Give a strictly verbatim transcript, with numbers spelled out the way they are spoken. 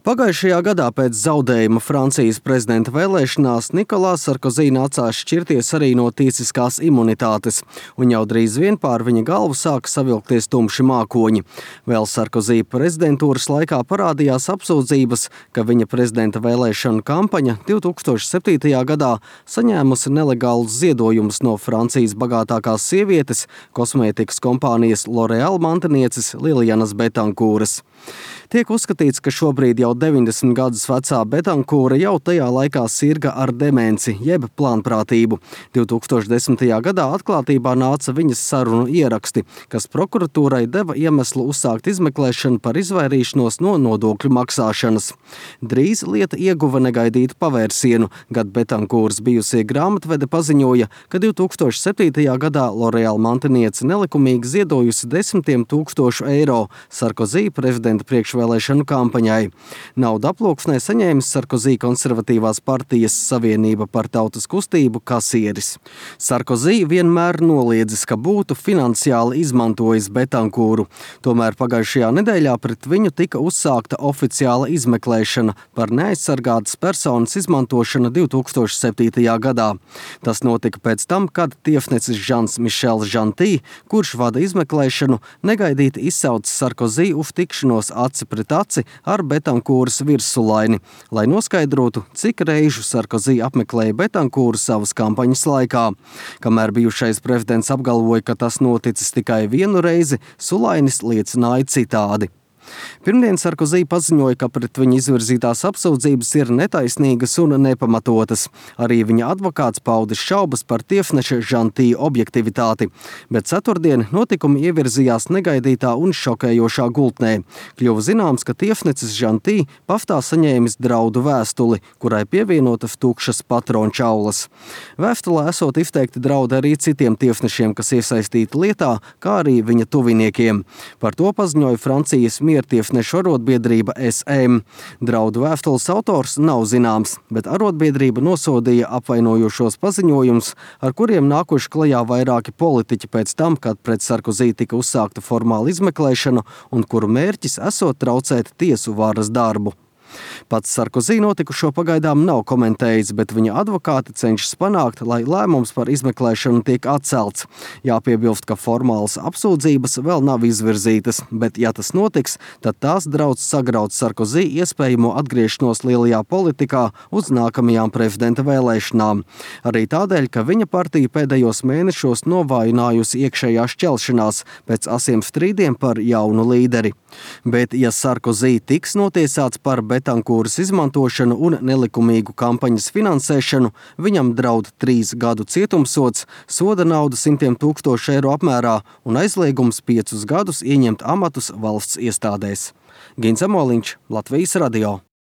Pagājušajā gadā pēc zaudējuma Francijas prezidenta vēlēšanās Nikolās Sarkozī nācās šķirties arī no tiesiskās imunitātes, un jau drīz vien pār viņa galvu sāka savilkties tumši mākoņi. Vēl Sarkozī prezidentūras laikā parādījās apsūdzības, ka viņa prezidenta vēlēšanu kampaņa divs tūkstoši septītajā gadā saņēmusi nelegālus ziedojumus no Francijas bagātākās sievietes, kosmētikas kompānijas L'Oréal mantinieces Lilianas Betankūras. Tiek uzskatīts, ka šobrīd jau deviņdesmit gadus vecā Betankūra jau tajā laikā sirga ar demenci, jeb plānprātību. divs tūkstoši desmitajā gadā atklātībā nāca viņas sarunu ieraksti, kas prokuratūrai deva iemeslu uzsākt izmeklēšanu par izvairīšanos no nodokļu maksāšanas. Drīz lieta ieguva negaidītu pavērsienu, kad Betankūras bijusie grāmatvede paziņoja, ka divs tūkstoši septītajā gadā L'Oréal mantiniece nelikumīgi ziedojusi desmitiem tūkstošu eiro Sarkozī prezidenta priekšvēlēšanu kampaņai. Naudu aploksnē saņēmis Sarkozī konservatīvās partijas Savienība par tautas kustību kasieris. Sarkozī vienmēr noliedzis, ka būtu finansiāli izmantojis Betankūru. Tomēr pagājušajā nedēļā pret viņu tika uzsākta oficiāla izmeklēšana par neaizsargātas personas izmantošanu divs tūkstoši septītajā gadā. Tas notika pēc tam, kad tiesnesis Žans Mišels Žantī, kurš vada izmeklēšanu, negaidīti izsaucis Sarkozī uz tikšanos aci pret aci ar Betankūras virsulaini, lai noskaidrotu, cik reižu Sarkozī apmeklēja Betankūru savas kampaņas laikā. Kamēr bijušais prezidents apgalvoja, ka tas noticis tikai vienu reizi, Sulainis liecināja citādi. Pirmdien Sarkozī paziņoja, ka pret viņa izvirzītās apsūdzības ir netaisnīgas un nepamatotas. Arī viņa advokāts paudis šaubas par tiesneša Žantī objektivitāti, bet ceturtdien notikumi ievirzījās negaidītā un šokējošā gultnē. Kļuva zināms, ka tiesnecis Žantī paftā saņēmis draudu vēstuli, kurai pievienotas tukšas patrončaulas. Vēstulē esot izteikti draudi arī citiem tiesnešiem, kas iesaistīti lietā, kā arī viņa tuviniekiem. Par to paziņoja Francijas miertiesnešu arotbiedrība S M. Draudu vēstules autors nav zināms, bet arotbiedrība nosodīja apvainojošos paziņojumus, ar kuriem nākuši klajā vairāki politiķi pēc tam, kad pret Sarkozī tika uzsākta formāla izmeklēšana un kuru mērķis esot traucēt tiesu varas darbu. Pats Sarkozī notikušo pagaidām nav komentējis, bet viņa advokāti cenšas panākt, lai lēmums par izmeklēšanu tiek atcelts. Jāpiebilst, ka formālas apsūdzības vēl nav izvirzītas, bet ja tas notiks, tad tās draudz sagraut Sarkozī iespējamo atgriešanos lielajā politikā uz nākamajām prezidenta vēlēšanām. Arī tādēļ, ka viņa partija pēdējos mēnešos novājinājusi iekšējā šķelšanās pēc asiem strīdiem par jaunu līderi. Bet, ja Sarkozī tiks notiesāts par Betankūras izmantošanu un nelikumīgu kampaņas finansēšanu, viņam draud trīs gadu cietumsods, soda nauda simtiem tūkstošu eiro apmērā un aizliegums piecus gadus ieņemt amatus valsts iestādēs. Gins Amoliņš, Latvijas radio.